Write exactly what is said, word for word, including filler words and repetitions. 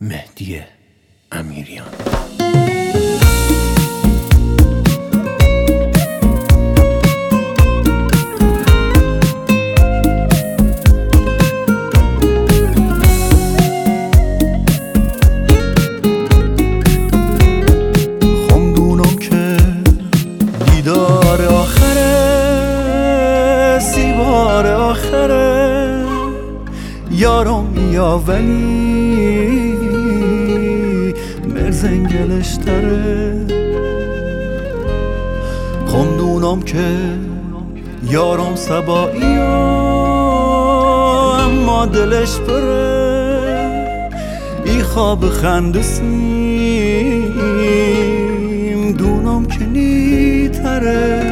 مهدی امیریان. خمدونم که دیدار آخره، سیبار آخره یارم یا ولی مرزنگلش تره. خمدونم که یارم سبایی اما دلش بره، ای خواب خندسیم دونم که نیتره.